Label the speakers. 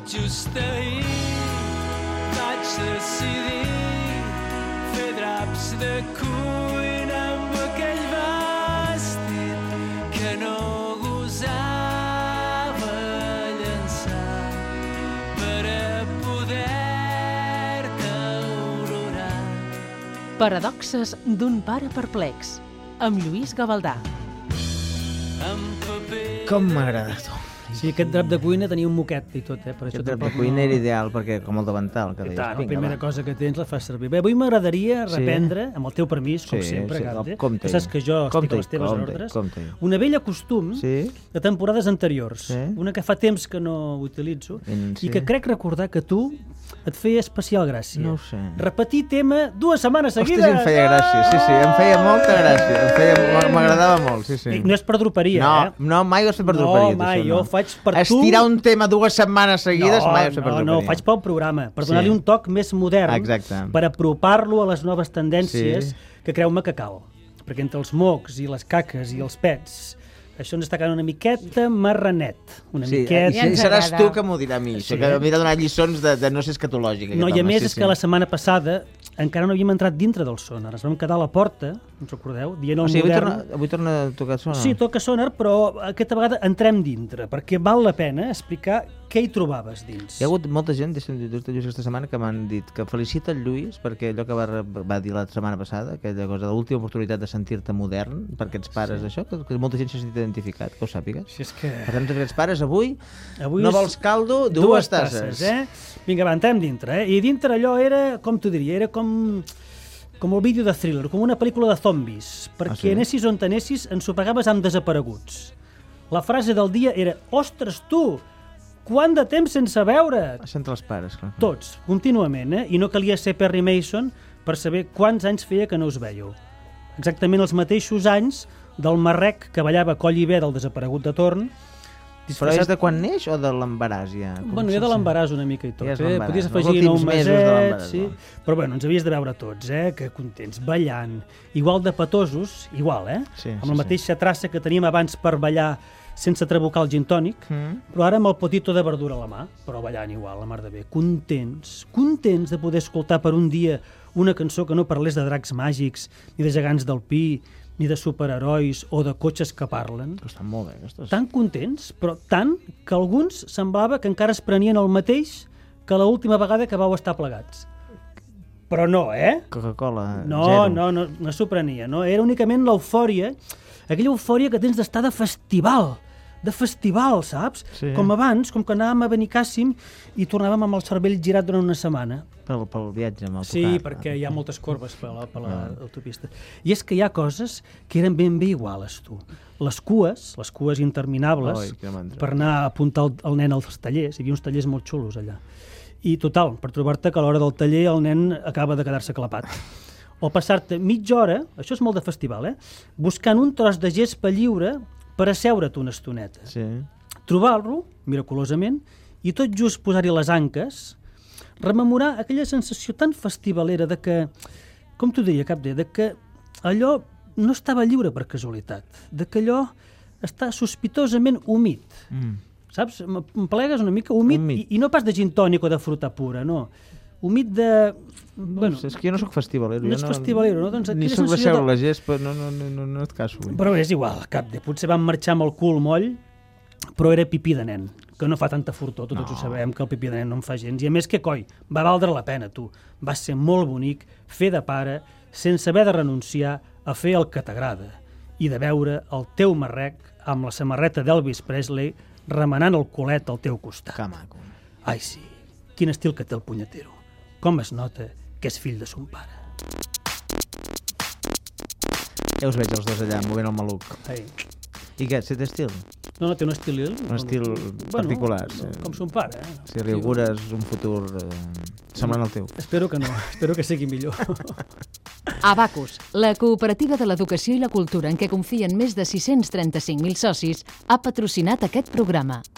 Speaker 1: Just ahir vaig decidir fer draps de cuina amb aquell vestit que no gosava llançar per a poder-te aurorar.
Speaker 2: Paradoxes d'un pare perplex, amb Lluís Gavaldà.
Speaker 3: Com m'agrada, tu.
Speaker 4: Sí, aquest drap de cuina tenia un moquet i tot, per això
Speaker 3: Aquest drap de cuina era ideal, perquè com el davantal, que deies.
Speaker 4: La
Speaker 3: Vinga,
Speaker 4: primera
Speaker 3: va.
Speaker 4: cosa que tens la fas servir. Bé, avui m'agradaria reprendre, amb el teu permís, com sempre, Gavde, que saps que jo estic a les teves ordres, una vella costum de temporades anteriors, una que fa temps que no utilitzo, i que crec recordar que tu et feia especial gràcia.
Speaker 3: No ho sé.
Speaker 4: Repetir tema 2 setmanes seguides.
Speaker 3: Ostres, em feia gràcia, sí, em feia molta gràcia, m'agradava molt, sí.
Speaker 4: No és per droperia,
Speaker 3: No, mai ho has fet per droperia.
Speaker 4: No, mai, jo ho faig per tu.
Speaker 3: Estirar un tema 2 setmanes seguides mai ho has fet per droperia.
Speaker 4: No, ho faig pel programa, per donar-li un toc més modern,
Speaker 3: exacte,
Speaker 4: per apropar-lo a les noves tendències, que creu-me que cal. Perquè entre els mocs i les caques i els pets, això ens està quedant una miqueta marranet. Una miqueta.
Speaker 3: I seràs tu que m'ho dirà a mi, que m'he de donar lliçons de no ser escatològic.
Speaker 4: No, i a més és que la setmana passada encara no havíem entrat dintre del sonar. Ens vam quedar a la porta, us recordeu, dient el modern.
Speaker 3: Avui torna a tocar sonar?
Speaker 4: Sí, toca sonar, però aquesta vegada entrem dintre, perquè val la pena explicar què hi trobaves dins.
Speaker 3: Hi ha hagut molta gent, deixa'm dir aquesta setmana, que m'han dit que felicita el Lluís perquè allò que va dir la setmana passada, aquella cosa de l'última oportunitat de sentir-te modern per aquests pares d'això, que molta gent s'ha sentit identificat, que ho sàpigues. Per tant, aquests pares, avui no vols caldo, 2 tasses.
Speaker 4: Vinga, va, entrem dintre. I dintre allò era, com t'ho diria, era com el vídeo de Thriller, com una pel·lícula de zombis, perquè anessis on t'anessis ens ho pagaves amb desapareguts. La frase del dia era: ostres, tu, quant de temps sense veure?
Speaker 3: Entre els pares, clar.
Speaker 4: Tots, contínuament, i no calia ser Perry Mason per saber quants anys feia que no us veieu. Exactament els mateixos anys del marrec que ballava coll i bé del desaparegut de torn.
Speaker 3: Però és de quan neix o de l'embaràs ja?
Speaker 4: Bueno, ja de l'embaràs una mica i tot. Podies
Speaker 3: afegir
Speaker 4: afegir 9 mesets, però bueno, ens havies de veure tots, que contents, ballant, igual de petosos, igual, amb la mateixa traça que teníem abans per ballar sense trabucar el gin tònic, però ara amb el potito de verdura a la mà, però ballant igual, la mar de bé. Contents de poder escoltar per un dia una cançó que no parlés de dracs màgics, ni de gegants del pi, ni de superherois o de cotxes que parlen.
Speaker 3: Estan molt bé, aquestes.
Speaker 4: Tan contents, però tant que alguns semblava que encara es prenien el mateix que l'última vegada que vau estar plegats. Però no,
Speaker 3: Coca-Cola,
Speaker 4: zero. No s'ho prenia, no? Era únicament l'eufòria, aquella eufòria que tens d'estar de festival, saps?
Speaker 3: Sí.
Speaker 4: Com abans, com que anàvem a Benicàssim i tornàvem amb el cervell girat durant una setmana.
Speaker 3: Pel viatge amb autocar.
Speaker 4: Sí, perquè hi ha moltes corbes per l'autopista. I és que hi ha coses que eren ben bé iguales, tu. Les cues interminables, per anar a apuntar el nen als tallers. Hi havia uns tallers molt xulos allà. I total, per trobar-te que a l'hora del taller el nen acaba de quedar-se clapat. O passar-te mitja hora, això és molt de festival, buscant un tros de gespa lliure per asseure't una estoneta. Trobar-lo, miraculosament, i tot just posar-hi les anques, rememorar aquella sensació tan festivalera de que, com t'ho diria, Capde, de que allò no estava lliure per casualitat, de que allò està sospitosament humit. Saps? Em plegues una mica humit. I no pas de gin tònic o de fruita pura, no. Humit de...
Speaker 3: Bueno, és que jo no soc festivalero.
Speaker 4: No ets festivalero, no? Doncs
Speaker 3: ni soc de seure la gespa, no et caso.
Speaker 4: Però és igual, Capde. Potser vam marxar amb el cul moll, però era pipí de nen, que no fa tanta fortor, tots ho sabem, que el pipí de nen no en fa gens. I a més que, coi, va valdre la pena, tu. Va ser molt bonic fer de pare sense haver de renunciar a fer el que t'agrada i de veure el teu marrec amb la samarreta d'Elvis Presley remenant el culet al teu costat.
Speaker 3: Que maco.
Speaker 4: Ai, sí. Quin estil que té el punyetero. Com es nota que és fill de son pare.
Speaker 3: Ja us veig els dos allà, movent el maluc. I què, té estil?
Speaker 4: No, té un estil...
Speaker 3: Un estil particular.
Speaker 4: Com son pare,
Speaker 3: Si rigures un futur semblant al teu.
Speaker 4: Espero que no, espero que sigui millor.
Speaker 2: Abacus, la cooperativa de l'educació i la cultura en què confien més de 635.000 socis, ha patrocinat aquest programa.